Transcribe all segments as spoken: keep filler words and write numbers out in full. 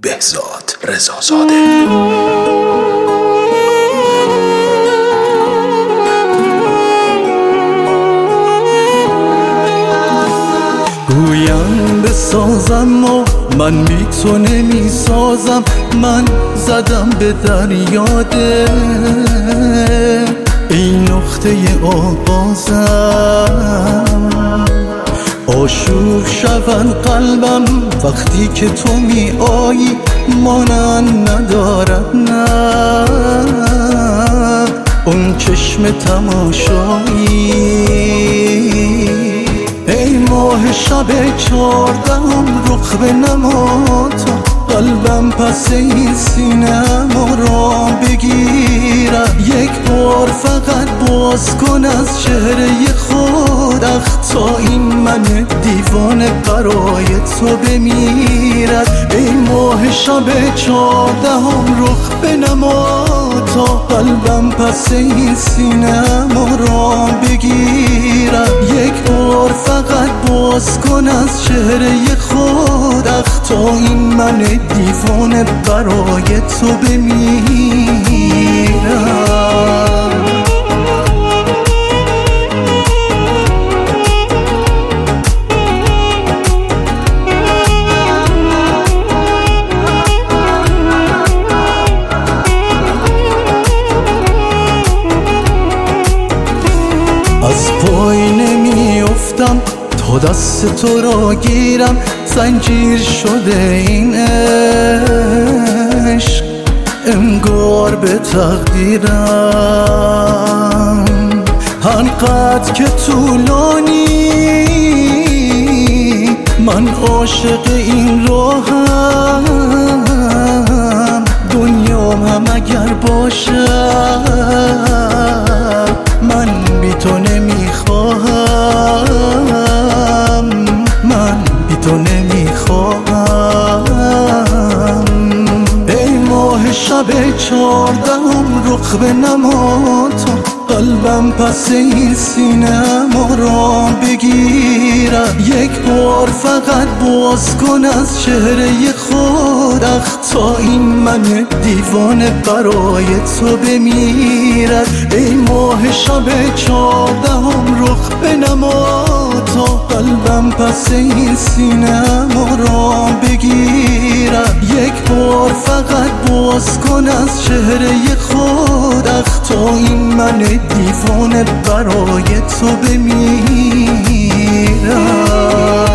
بهزاد رضازاده. گویم بسازم و من بی تو نمی سازم، من زدم به دریاده این نقطه آغازم. آشوب شود قلبم وقتی که تو می آیی، مانند ندارد نه اون چشم تماشایی. ای ماه شب چهاردهم رخ به نما تا قلبم پس این سینه‌ام را بگیرد. یک بار فقط باز کن از چهره خود اخ تا این من دیوانه برای تو بمیرد. ای ماه شب چهاردهم رخ به نما تا قلبم پس این سینه‌ام را بگیرد. یک بار فقط باز کن از چهره خود اخ تا این من دیوانه برای تو بمیرم. از پای نمی افتم تا دست تو را گیرم، زنجیر شده این عشق انگار به تقدیرم. انقدر که طولانی من عاشق این راهم، دنیام هم اگر باشد من بی تو نمیخواهم، من بی تو نمیخواهم. ای ماه شب چهاردهم رخ به نما تا قلبم پس این سینه‌ام را بگیرد. یک بار فقط باز کن از چهره خود اخ تا این من دیوانه برای تو بمیرد. ای ماه شب چهاردهم رخ به نما تا قلبم پس این سینه‌ام را بگیرد. یک بار فقط باز کن از چهره خود اخ تا این من دیوانه برای تو بمیرم.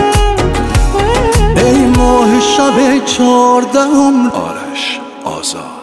ای ماه شب چهاردهم آرش آزاد.